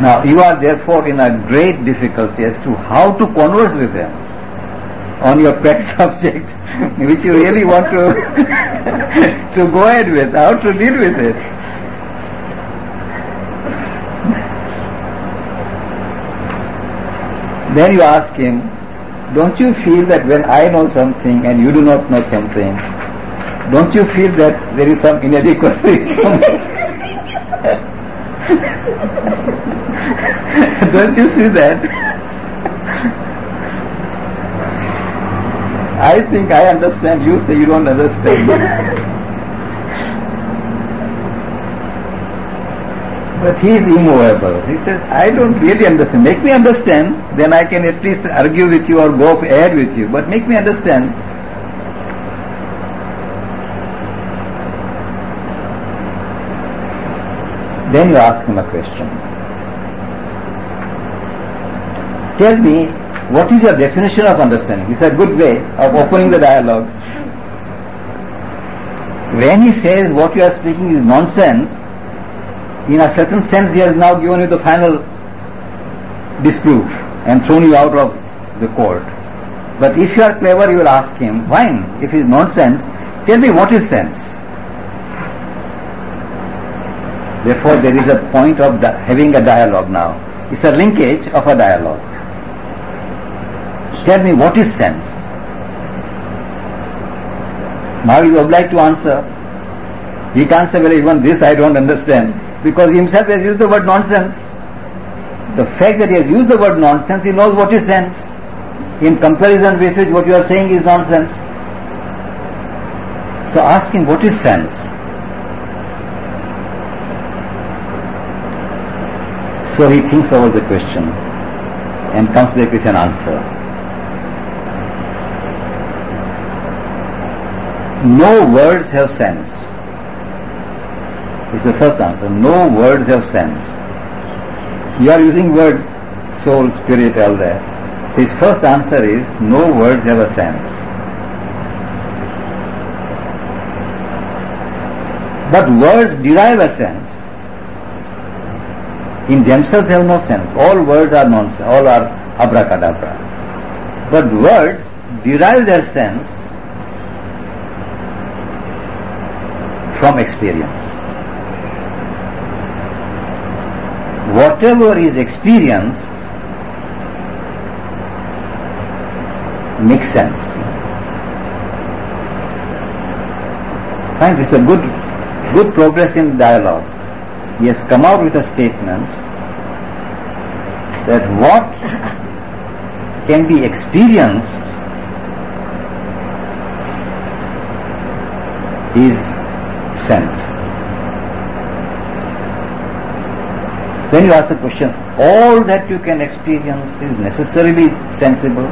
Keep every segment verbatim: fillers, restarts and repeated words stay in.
Now you are therefore in a great difficulty as to how to converse with him on your pet subject, which you really want to to go ahead with, how to deal with it. Then you ask him, don't you feel that when I know something and you do not know something, don't you feel that there is some inadequacy? Don't you see that? I think I understand, you say you don't understand. But he is immovable. He says, I don't really understand. Make me understand, then I can at least argue with you or go ahead with you. But make me understand. Then you ask him a question. Tell me, what is your definition of understanding? It's a good way of opening the dialogue. When he says what you are speaking is nonsense, in a certain sense he has now given you the final disproof and thrown you out of the court. But if you are clever, you will ask him, fine, if it is nonsense, tell me what is sense. Therefore there is a point of di- having a dialogue now. It's a linkage of a dialogue. Tell me what is sense. Now he is obliged to answer. He can't say, well, even this I don't understand, because he himself has used the word nonsense. The fact that he has used the word nonsense, he knows what is sense. In comparison with which what you are saying is nonsense. So ask him, what is sense? So he thinks over the question and comes back with an answer. No words have sense. It's the first answer. No words have sense. You are using words, soul, spirit, all that. So his first answer is, no words have a sense. But words derive a sense. In themselves have no sense. All words are nonsense. All are abracadabra. But words derive their sense from experience. Whatever is experienced makes sense. Fine, this is a good, good progress in dialogue. He has come out with a statement that what can be experienced is sense. Then you ask the question, all that you can experience is necessarily sensible?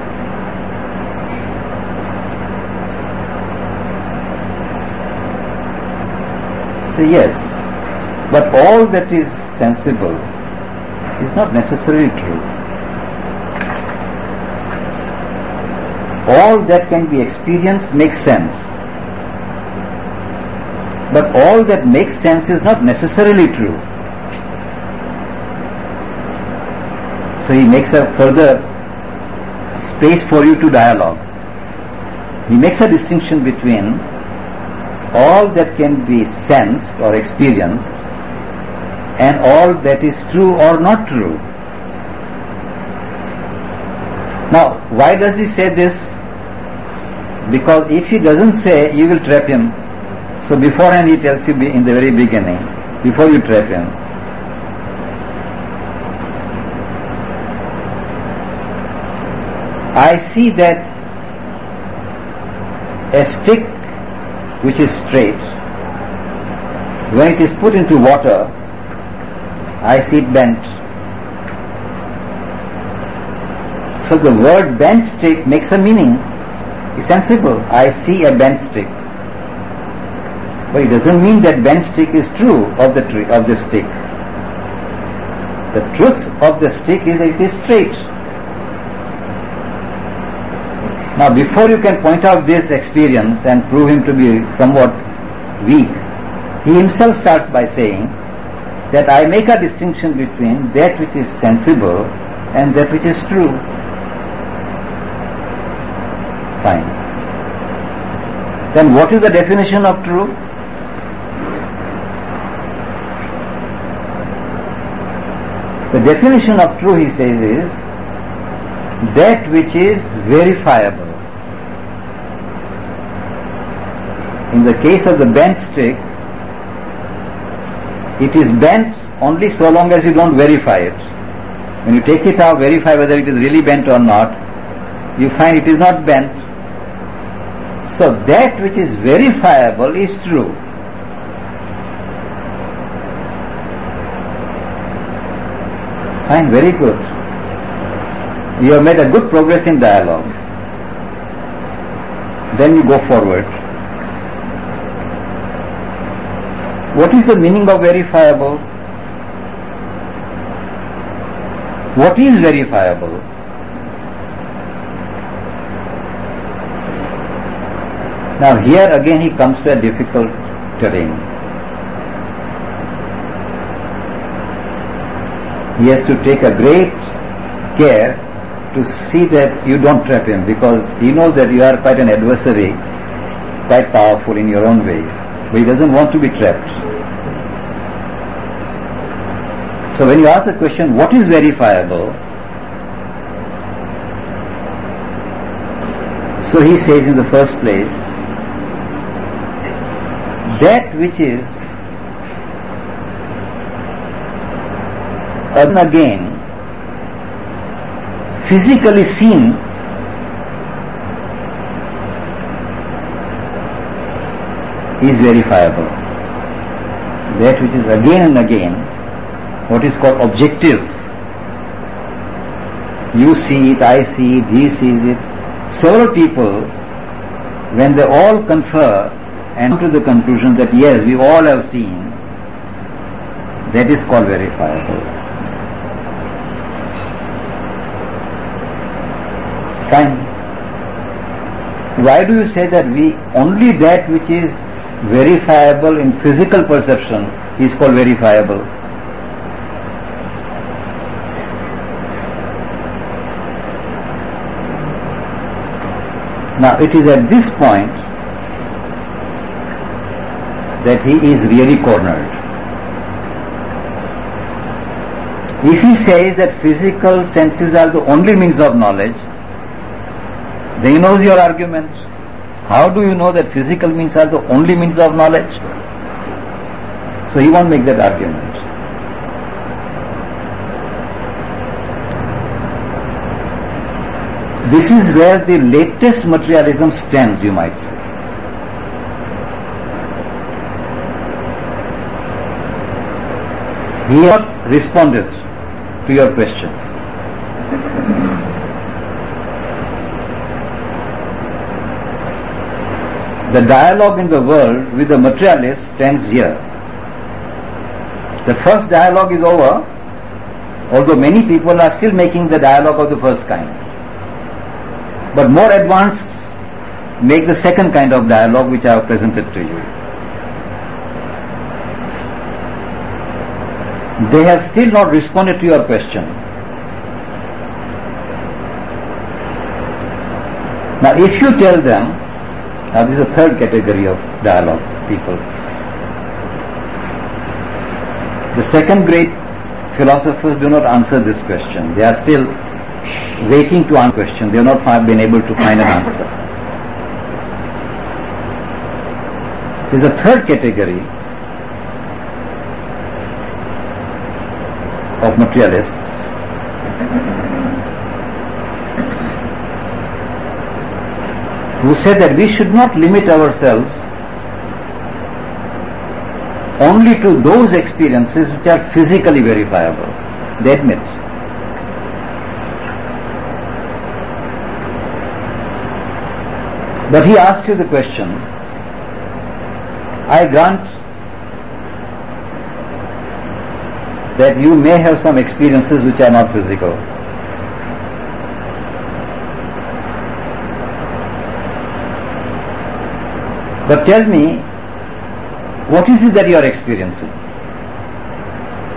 Say yes, but all that is sensible is not necessarily true. All that can be experienced makes sense, but all that makes sense is not necessarily true. So he makes a further space for you to dialogue. He makes a distinction between all that can be sensed or experienced and all that is true or not true. Now, why does he say this? Because if he doesn't say, you will trap him. So beforehand he tells you in the very beginning, before you trap him. I see that a stick which is straight, when it is put into water, I see it bent. So the word bent stick makes a meaning. It's sensible. I see a bent stick. But it doesn't mean that bent stick is true of the tree, of the stick. The truth of the stick is that it is straight. Now before you can point out this experience and prove him to be somewhat weak, he himself starts by saying, that I make a distinction between that which is sensible and that which is true. Fine. Then what is the definition of true? The definition of true, he says, is that which is verifiable. In the case of the bent stick, it is bent only so long as you don't verify it. When you take it out, verify whether it is really bent or not, you find it is not bent. So that which is verifiable is true. Fine, very good. You have made a good progress in dialogue. Then you go forward. What is the meaning of verifiable? What is verifiable? Now here again he comes to a difficult terrain. He has to take a great care to see that you don't trap him, because he knows that you are quite an adversary, quite powerful in your own way, but he doesn't want to be trapped. So when you ask the question, what is verifiable? So he says in the first place, that which is again physically seen is verifiable. That which is again and again what is called objective. You see it, I see it, he sees it. Several people, when they all confer and come to the conclusion that yes, we all have seen, that is called verifiable. Fine. Why do you say that we only that which is verifiable in physical perception is called verifiable? Now it is at this point that he is really cornered. If he says that physical senses are the only means of knowledge, then he knows your argument. How do you know that physical means are the only means of knowledge? So he won't make that argument. This is where the latest materialism stands, you might say. He has not responded to your question. The dialogue in the world with the materialist stands here. The first dialogue is over, although many people are still making the dialogue of the first kind. But more advanced make the second kind of dialogue which I have presented to you. They have still not responded to your question. Now if you tell them, now this is a third category of dialogue people. The second grade philosophers do not answer this question. They are still waiting to answer the question. They have not been able to find an answer. There is a third category of materialists who said that we should not limit ourselves only to those experiences which are physically verifiable. They admit. But he asks you the question, I grant that you may have some experiences which are not physical. But tell me, what is it that you are experiencing?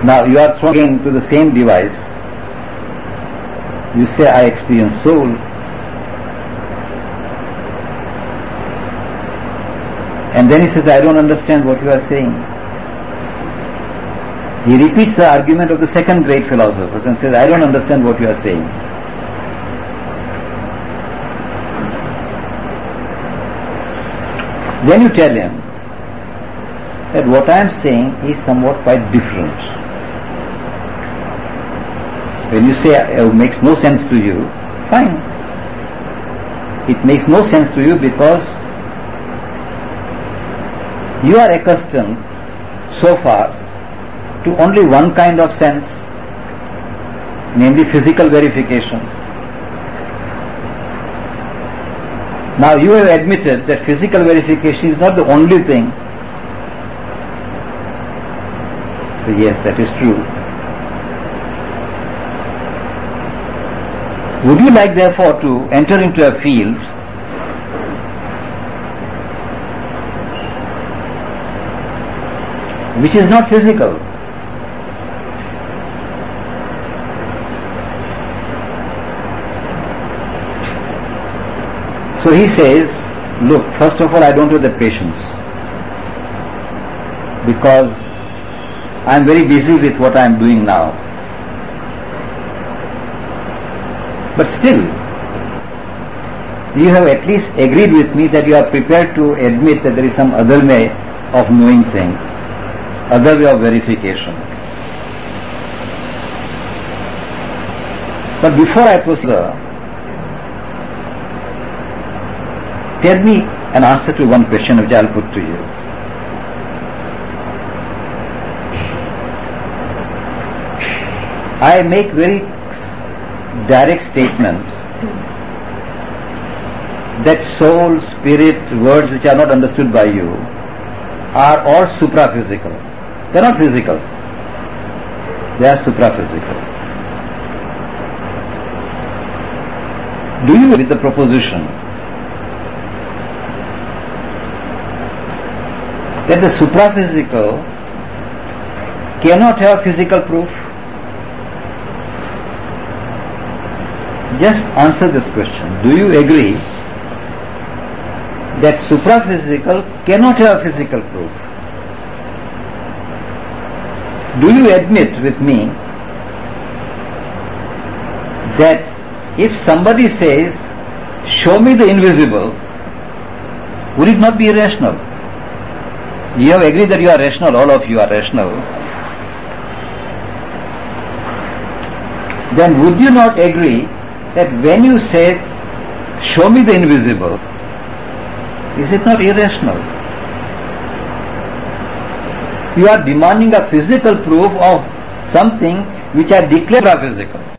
Now you are thrown into the same device. You say, I experience soul. And then he says, I don't understand what you are saying. He repeats the argument of the second great philosophers and says, I don't understand what you are saying. Then you tell him that what I am saying is somewhat quite different. When you say it makes no sense to you, fine. It makes no sense to you because you are accustomed so far to only one kind of sense, namely physical verification. Now you have admitted that physical verification is not the only thing. So yes, that is true. Would you like therefore to enter into a field which is not physical? So he says, look, first of all, I don't have the patience because I am very busy with what I am doing now. But still, you have at least agreed with me that you are prepared to admit that there is some other way of knowing things, other way of verification. But before I proceed, tell me an answer to one question which I will put to you. I make very direct statement that soul, spirit, words which are not understood by you are all supraphysical. They are not physical. They are supraphysical. Do you agree with the proposition that the supraphysical cannot have physical proof? Just answer this question. Do you agree that supraphysical cannot have physical proof? Do you admit with me that if somebody says, show me the invisible, would it not be irrational? You have agreed that you are rational, all of you are rational. Then would you not agree that when you say, show me the invisible, is it not irrational? You are demanding a physical proof of something which I declare physical.